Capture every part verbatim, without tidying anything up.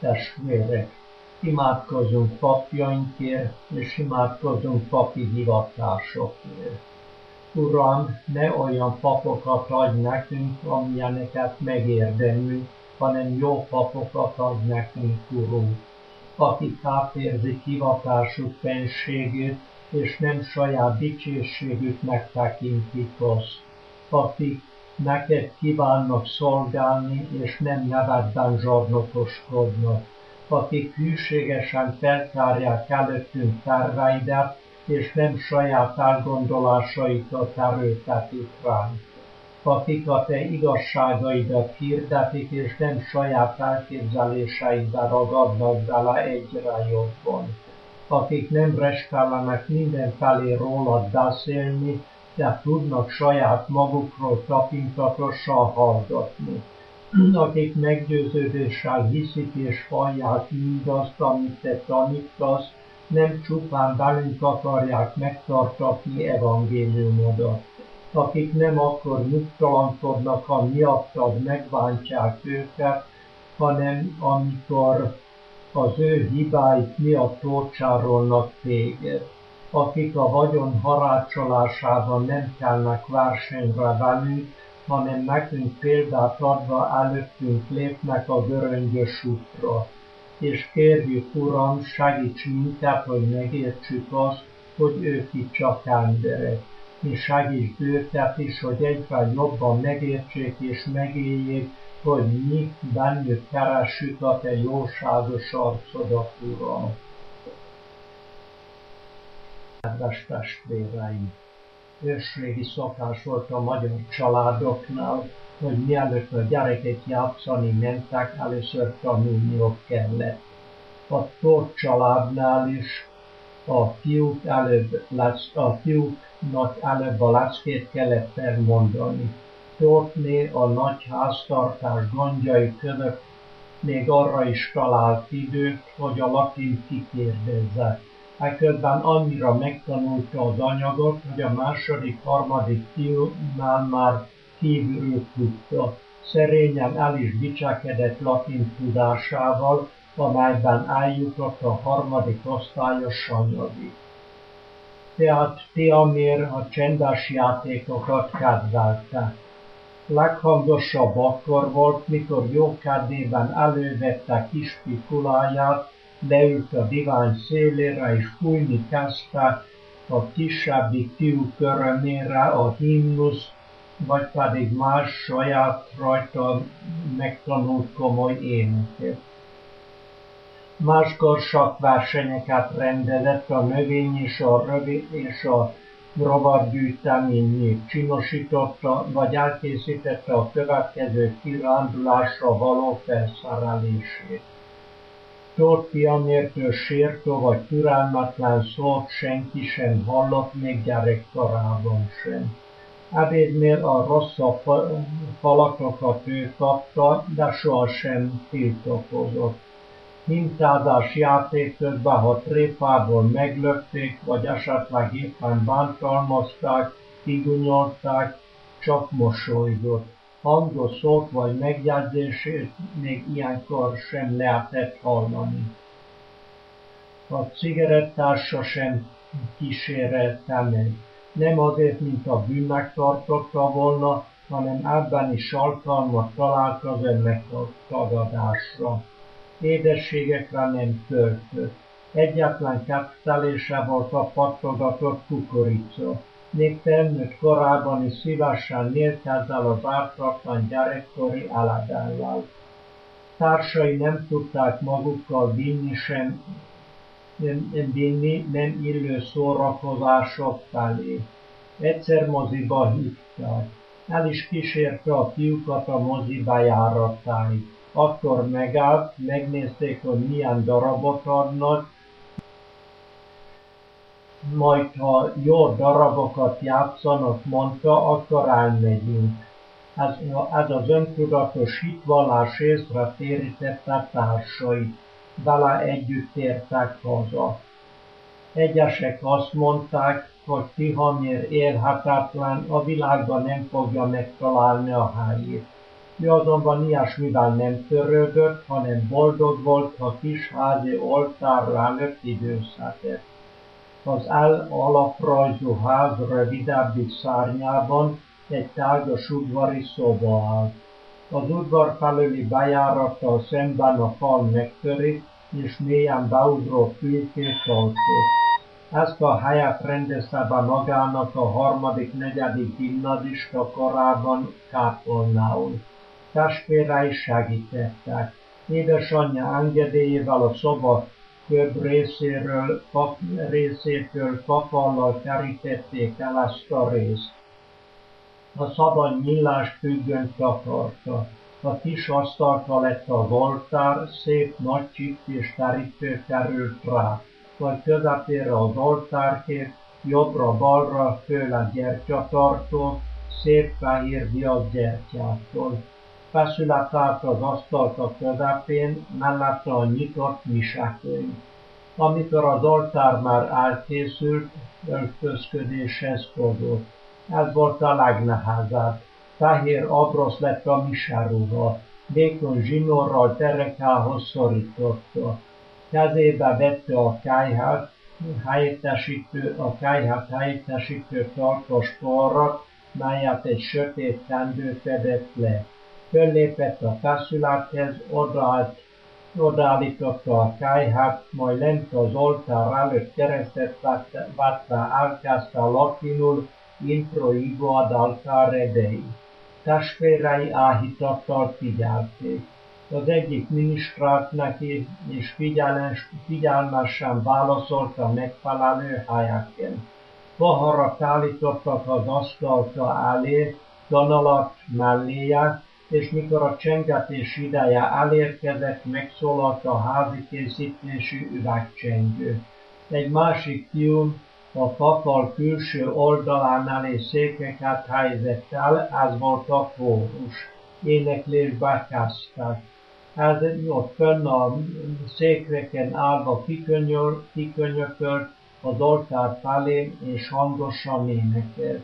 Testvérek, imádkozzunk papjainkért, és imádkozzunk papi hivatásokért. Uram, ne olyan papokat adj nekünk, amilyeneket megérdemlünk, hanem jó papokat adj nekünk, Urunk, akik átérzik hivatásuk fenségét, és nem saját dicsőségüknek tekintik azt, akik neked kívánnak szolgálni, és nem nevedben zsarnokoskodnak, akik hűségesen feltárják előttünk terveidet, és nem saját elgondolásaikat erőltetik ránk, akik a te igazságaidat hirdetik, és nem saját elképzeléseidbe ragadnak bele egyre jobban, akik nem restellenek mindenfelé rólad beszélni, de tudnak saját magukról tapintatosan hallgatni, akik meggyőződéssel hiszik és hallják mindazt, amit te tanítasz, nem csupán velünk akarják megtartatni evangéliumodat, akik nem akkor nyugtalankodnak, ha miattad megbántják őket, hanem amikor az ő hibáik miatt torcsárolnak téged, akik a vagyon harácsolásában nem kelnek versenyre velünk, hanem nekünk példát adva előttünk lépnek a göröngyös útra. És kérjük, Uram, segíts minket, hogy megértsük azt, hogy ők itt csak emberek. És segítsd őket is, hogy egyre jobban megértsék és megéljék, hogy mi bennük keressük a te jóságos arcodat, Uram. Kedves testvéreim! Ősrégi szokás volt a magyar családoknál, hogy mielőtt a gyerekek játszani mentek, először tanulniuk kellett. A Tóth családnál is a fiúk előbb, a fiúknak előbb a leckét kellett elmondani. Tóthné a nagy háztartás gondjai között még arra is talált időt, hogy a latint kikérdezze. Eközben annyira megtanulta az anyagot, hogy a második, harmadik fiúnál már kívülről tudta. Szerényen el is dicsekedett latin tudásával, amelyben eljutott a harmadik osztályos sanyadig. Tehát Tiamér a csendes játékokat kedvelte. Leghangosabb akkor volt, mikor jókedvében elővette kis pikuláját, leült a divány szélére és fújni kezdte a kisebbik fiúk örömére a himnusz, vagy pedig más saját rajta megtanult komoly éneket. Máskor sakversenyeket rendezett a növény és a rövid és a rovargyűjteményét csinosította, vagy elkészítette a következő kirándulásra való felszerelését. Tóth Tiamértől sértő vagy türelmetlen szót senki sem hallott, még gyerekkorában sem. Ebédnél a rosszabb falatokat ő kapta, de sohasem tiltakozott. Mintázás játék közben, ha tréfából meglökték, vagy esetleg éppen bántalmazták, kigunyolták, csak mosolygott. Hangos szót vagy megjegyzését még ilyenkor sem lehetett hallani. A cigarettása sem kísérelte meg. Nem azért, mint a bűnnek tartotta volna, hanem ebben is alkalmat talált az önmegtagadásra. Édességekre nem költött. Egyetlen kettelése volt a pattogatott kukorica. Még felnőtt korában is szívesen élt ezzel az ártatlan gyerekkori eledellel. Társai nem tudták magukkal vinni sem vinni nem illő szórakozások felé. Egyszer moziba hívták. El is kísérte a fiúkat a mozi bejáratáig. Akkor megállt, megnézték, hogy milyen darabot adnak, majd ha jó darabokat játszanak, mondta, akkor elmegyünk. Ez, ez az öntudatos hitvallás észre térítette társait. Vele együtt értek haza. Egyesek azt mondták, hogy Tihamér élhetetlen, a világban nem fogja megtalálni a helyét. Ő azonban ilyesmivel nem törődött, hanem boldog volt, ha kis házi oltárra előtt időzhetett. Az L alaprajzú ház rövidebbik szárnyában egy tárgyas udvari szoba állt. Az udvar felüli bejárattal szemben a fal megtörik, és mélyen beugró fülkét tartott. Ezt a helyet rendezte be magának a harmadik-negyedik gimnazista korában kápolnául. Testvérei segítettek. Édesanyja engedélyével a szoba több részéről, kap, részétől kaphallal kerítették el ezt a részt. A szabad nyílást függönyt takarta. A kis asztalka lett az oltár, szép nagy csipp és terítő került rá, majd közepére az oltárkép, jobbra-balra tőle gyertyatartó, szép fehér viaszgyertyától. Feszület állt az asztalka közepén, mellette a nyitott misekönyv. Amikor az oltár már elkészült, öltözködéshez fogott. Ez volt a legnehezebb. Fehér abrosz lett a miseruha, vékony zsinórral terekához szorította. Kezébe vette a kályhát, helyettesítő, a kályhát helyettesítő tartós porrat, melyet egy sötét kendő fedett le. Föllépett a feszülethez, odaállt, odaállította a kályhát, majd lent az oltár előtt keresztet vette, elkezdte latinul intro igo ad altare Dei. Testvérei áhítattal figyelték. Az egyik minisztrált neki, és figyelmesen válaszolta megfelelő helyeken. Poharat állítottak az asztalka elé, kanalat melléje, és mikor a csengetés ideje elérkezett, megszólalt a házi készítésű üvegcsengő. Egy másik fiú a papal külső oldalán elé székeket helyezett el, ez volt a kórus. Éneklésbe kezdtek. Ez ott fönn a székreken állva kikönyökölt az oltár felé, és hangosan énekelt.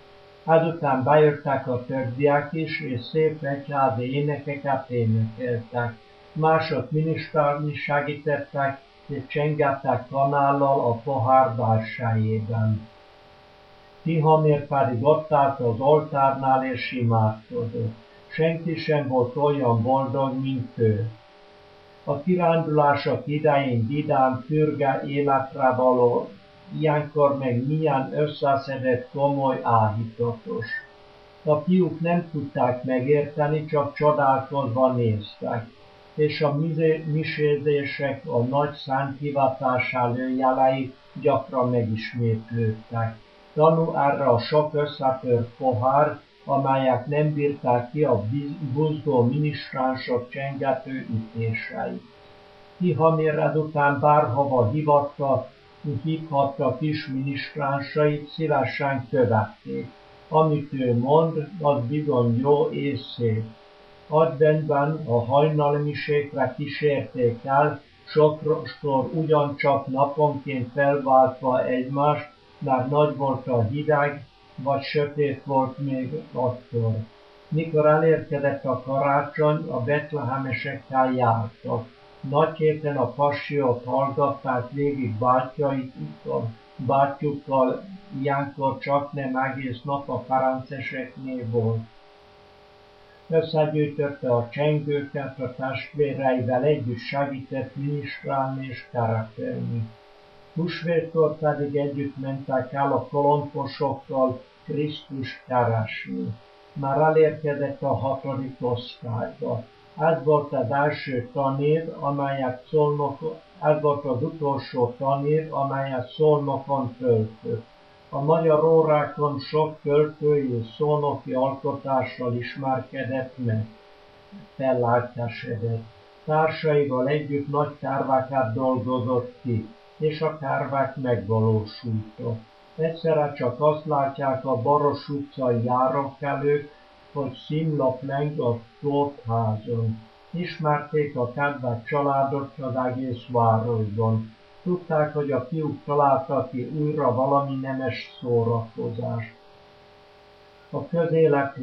Ezután bejöttek a többiek is, és szép egyházi énekeket énekeltek. Mások minisztálni segítettek, és csengettek kanállal a pohár belsejében. Tihamér pedig ott állt az oltárnál, és imádkozott. Senki sem volt olyan boldog, mint ő. A kirándulások idején vidám, pürge életre való, ilyenkor meg milyen összeszedett, komoly, áhítatos. A fiúk nem tudták megérteni, csak csodálkozva néztek, és a misézések, a nagy szent hivatás előjelei gyakran megismétlődtek. Tanú erre a sok összetört pohár, amelyek nem bírták ki a buzgó minisztránsok csengető ütéseit. Tihamér ezután bárhova hivatta, hívhatta kis minisztránsait, szívesen követték. Amit ő mond, az bizony jó és szép. Adventben a hajnalmisékre kísérték el, sokszor ugyancsak naponként felváltva egymást, mert nagy volt a hideg, vagy sötét volt még akkor. Mikor elérkezett a karácsony, a betlehemesekkel jártak. Nagy héten a passiót hallgatták végig bátyjaikkal, bátyjukkal, ilyenkor csak nem egész nap a ferenceseknél volt. Összegyűjtötte a csengőket, a testvéreivel együtt segített minisztrálni és keretelni. Húsvétkor pedig együtt mentek el a kolomposokkal Krisztust keresni. Már elérkezett a hatodik osztályba. Ez volt az első tanév, amelyet Szolnokon, ez volt az utolsó tanév, amelyet Szolnokon töltött. A magyar órákon sok költői és szónoki alkotással ismerkedett meg, fellelkesedett. Társaival együtt nagy terveket dolgozott ki, és a tervek megvalósultak. Egyszerre csak azt látják a Baros utcai járókelők, hogy színlap leng a tótházon. Ismerték a kedves családot az egész városban. Tudták, hogy a fiúk találtak ki újra valami nemes szórakozást. A közéleti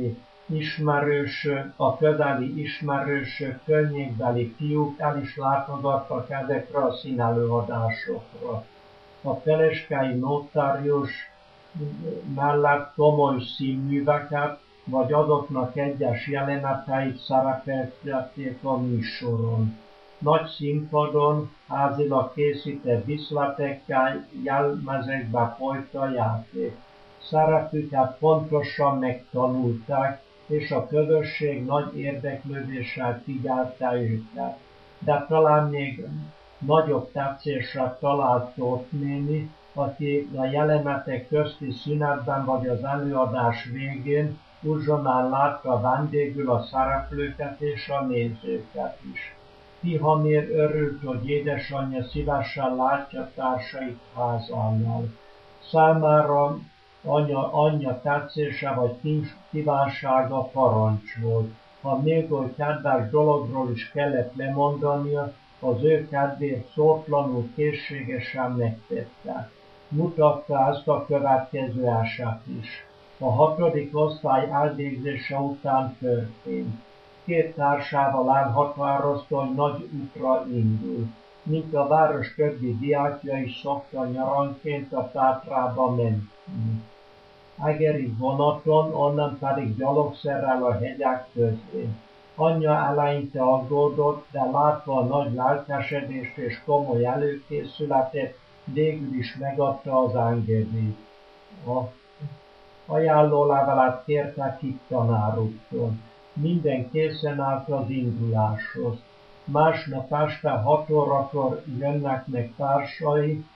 ismerősök, a közeli ismerősök, környékbeli fiúk el is látogattak ezekre a színelőadásokra. A peleskei notárius mellett komoly színműveket, vagy azoknak egyes jeleneteit szerepeltették a műsoron. Nagy színpadon, házilag készített díszletekkel, jelmezekbe folyt a játék. Szerepüket pontosan megtanulták, és a közösség nagy érdeklődéssel figyelte őket. De talán még nagyobb tetszésre talált Tóth néni, aki a jelenetek közti szünetben vagy az előadás végén uzsonán látta vendégül a szereplőket és a nézőket is. Tihamér örült, hogy édesanyja szívesen látja társait házánál. Számára anya, anyja tetszése vagy kívánsága parancs volt. Ha még oly kedves dologról is kellett lemondania, az ő kedvéért szótlanul készségesen megtette. Mutatta ezt a következő eset is. A hatodik osztály elvégzése után történt. Két társával elhatározta, hogy nagy útra indul. Mint a város többi diákja is szokta nyaranként a Tátrába menni. Egerig vonaton, onnan pedig gyalogszerrel a hegyek közé. Anyja eleinte aggódott, de látva a nagy lelkesedést és komoly előkészületet, végül is megadta az engedélyt. A ajánlólevelet kértek itt tanáruktól. Minden készen állt az induláshoz. Másnap este hat órakor jönnek meg társai,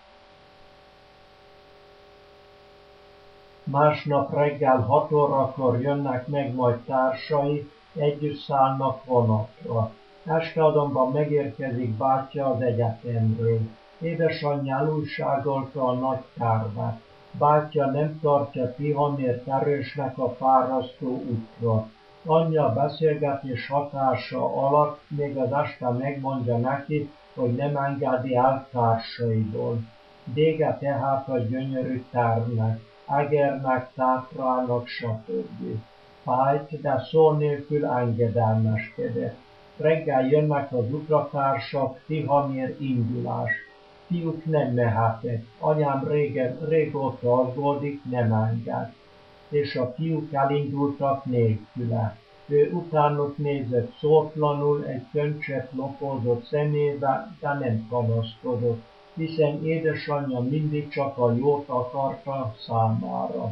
másnap reggel hat órakor jönnek meg majd társai, együtt szállnak vonatra. Este azonban megérkezik bátyja az egyetemről. Édesanyja elújságolta a nagy tervet. Bátyja nem tartja Tihamért erősnek a fárasztó útra. Anyja beszélgetés hatása alatt még az este megmondja neki, hogy nem engedi el társaiból. Vége tehát a gyönyörű tervnek, Egernek, Tátrának, stb. Fájt, de szó nélkül engedelmeskedett. Reggel jönnek az utratársak, Tihamér indulás. Fiúk nem mehetek, anyám régen, régóta aggódik, nem enged. És a fiúk elindultak nélküle. Ő utánuk nézett szótlanul, egy könycsepp lopózott szemébe, de nem panaszkodott, hiszen édesanyja mindig csak a jót akarta számára.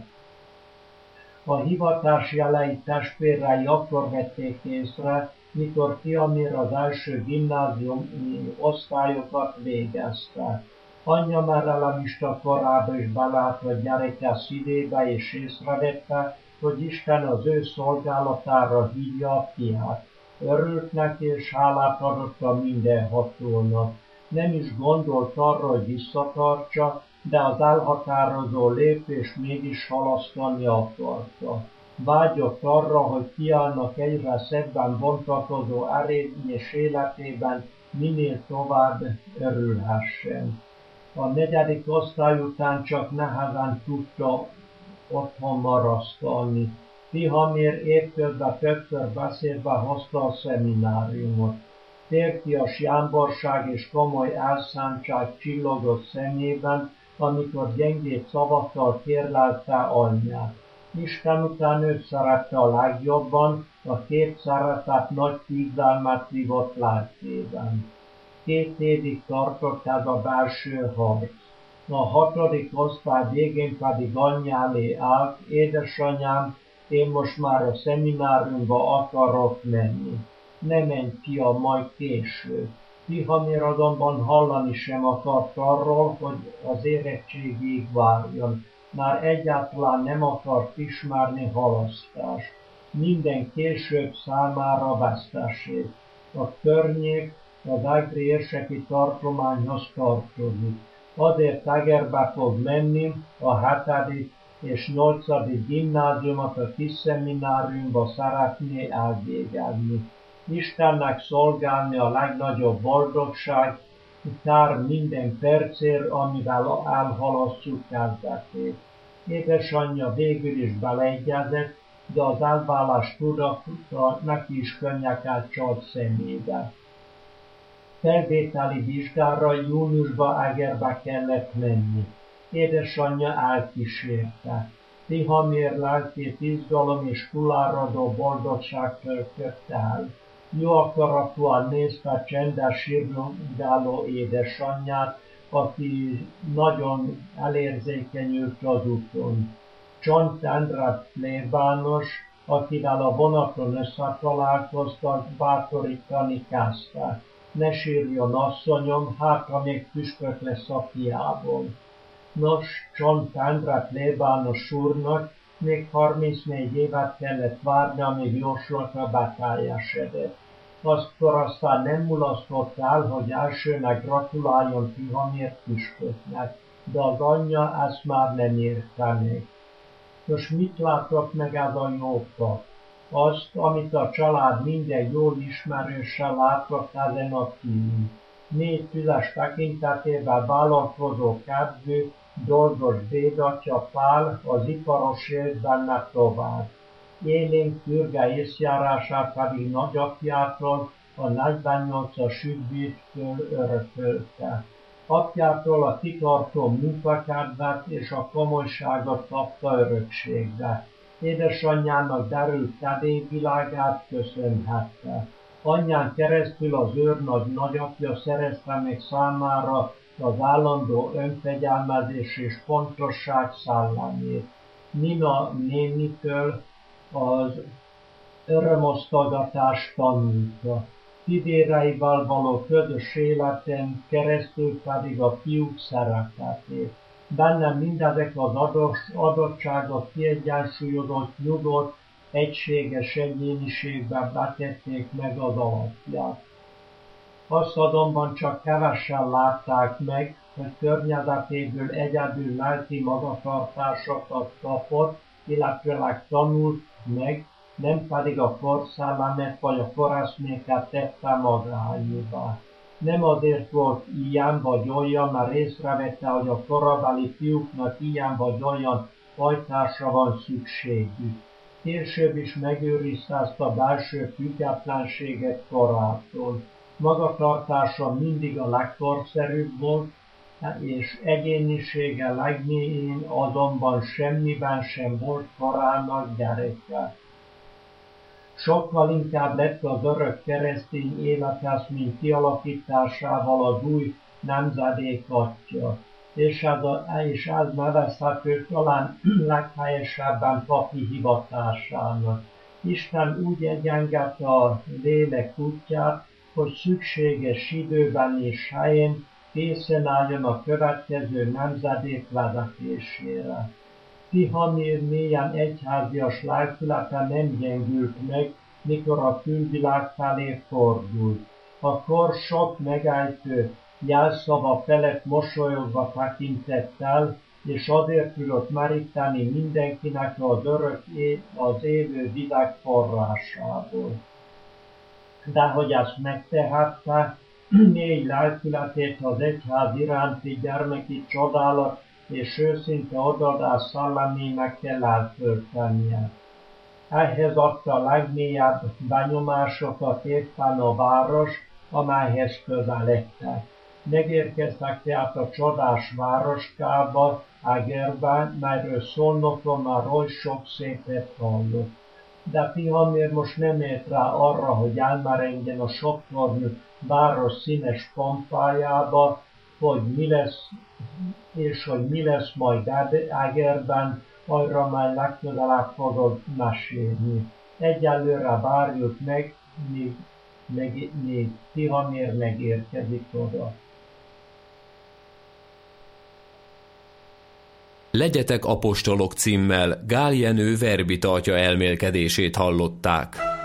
A hivatás jelei testvérei akkor vették észre, mikor Tihamér az első gimnáziumi osztályokat végezte. Anyja már elemista korába is belátott gyereke szívébe és észrevette, hogy Isten az ő szolgálatára hívja a fiát. Örült neki és hálát adott a mindenhatónak. Nem is gondolt arra, hogy visszatartsa, de az elhatározó lépés mégis halasztani akarta. Vágyott arra, hogy fiának egyre szebben bontakozó erényes életében minél tovább örülhessen. A negyedik osztály után csak nehezen tudta otthon marasztalni. Tihamér évközben többször beszédbe hozta a szemináriumot. Férfias jámborság és komoly elszántság csillogott szemében, amikor gyengébb szavakkal kérlelte anyját. Isten után őt szerette a legjobban, a két szeretet nagy küzdelmet vívott lelkében. Két évig tartott ez a belső harc. A hatodik osztály végén pedig anyja elé állt: édesanyám, én most már a szemináriumba akarok menni. Ne menj, fiam, majd később. Tihamér azonban hallani sem akart arról, hogy az érettségig várjon. Már egyáltalán nem akart ismerni halasztást. Minden később számára veszteség. A környék az egri érseki tartományhoz tartozik. Azért Egerbe fog menni, a hetedik és nyolcadik gimnáziumot a kis szemináriumba szeretné elvégezni. Istennek szolgálni a legnagyobb boldogság, kár minden percért, amivel elhalasszuk kezdetét. Édesanyja végül is beleegyezett, de az elválás tudata neki is könnyeket csalt szemébe. Felvételi vizsgára júniusban Egerbe kellett menni. Édesanyja elkísérte. Tihamér lelkét izgalom és túláradó boldogság töltött el. Jó akaratúan nézte csendes sírgáló édesanyját, aki nagyon elérzékenyült az úton. Csont Endre plébános, akivel a vonaton összetalálkoztak, bátorítani kezdte. Ne sírjon, asszonyom, hát ha még püspök lesz a fiából. Nos, Csont Endre plébános úrnak még harmincnégy évet kellett várni, amíg jóslata beteljesedett. Aztkor aztán nem mulasztott el, hogy elsőnek gratuláljon Tihamér püspöknek, de az anyja ezt már nem érte meg. Nos, mit látott meg ez a jó pap? Azt, amit a család minden jól ismerőse látott ezen a fiún. Négy füles tekintetében vállalkozó kedvű, dolgos dédatja Pál az iparos élt benne tovább. Élénk fürge észjárását pedig nagyapjától, a negyvennyolcas ügyvédtől örökölte. Apjától a kitartó munkakedvet és a komolyságot kapta örökségbe. Édesanyjának derült kedélyvilágát köszönhette. Anyján keresztül az őrnagy nagyapja szerezte meg számára az állandó önfegyelmezés és pontosság szellemét. Nina nénitől az örömosztogatást tanulta. Fivéreivel való közös életen keresztül pedig a fiúk szeretetét. Bennem mindezek az adottságok kiegyensúlyozott, nyugodt, egységes egyéniségben betették meg az alapját. Azt azonban csak kevesen látták meg, hogy környezetéből egyedül lelki magatartásokat kapott, illetőleg tanult meg, nem pedig a korszellemet vagy a koreszméket tette magáévá. Nem azért volt ilyen vagy olyan, mert észrevette, hogy a korabeli fiúknak ilyen vagy olyan fajtásra van szükségük. Később is megőrizte ezt a belső függetlenséget korától. Magatartása mindig a legkorszerűbb volt, és egyénisége legmélyén azonban semmiben sem volt korának gyereke. Sokkal inkább lett az örök keresztény életeszmény kialakításával az új nemzedék atya, és ez, a, és ez nevezhető talán leghelyesebben papi hivatásának. Isten úgy egyengedte a lélek útját, hogy szükséges időben és helyén készen álljon a következő nemzedék vezetésére. Tihamér mélyen egyházias lelkülete nem gyengült meg, mikor a külvilág felé fordult. A kor sok megejtő jelszava felett mosolyogva tekintett el, és azért tudott meríteni mindenkinek az örök é- az élő világ forrásából. De hogy ezt megtehette, mély lelkületét az egyház iránti gyermeki csodálat és őszinte odaadás szellemének kell eltöltenie. Ehhez adta a legmélyebb benyomásokat éppen a város, amelyhez közeledtek. Megérkeztek tehát a csodás városkába, Egerben, melyről Szolnokon már oly sok szépet hallott. De Tihamér most nem ért rá arra, hogy elmerengjen a soktornyú város színes pompájába, hogy mi lesz, és hogy mi lesz majd Egerben, arra már legközelebb fogod mesélni. Egyelőre várjuk meg, míg, még, még Tihamér megérkezik oda. Legyetek apostolok címmel Gál Jenő verbitartja elmélkedését hallották.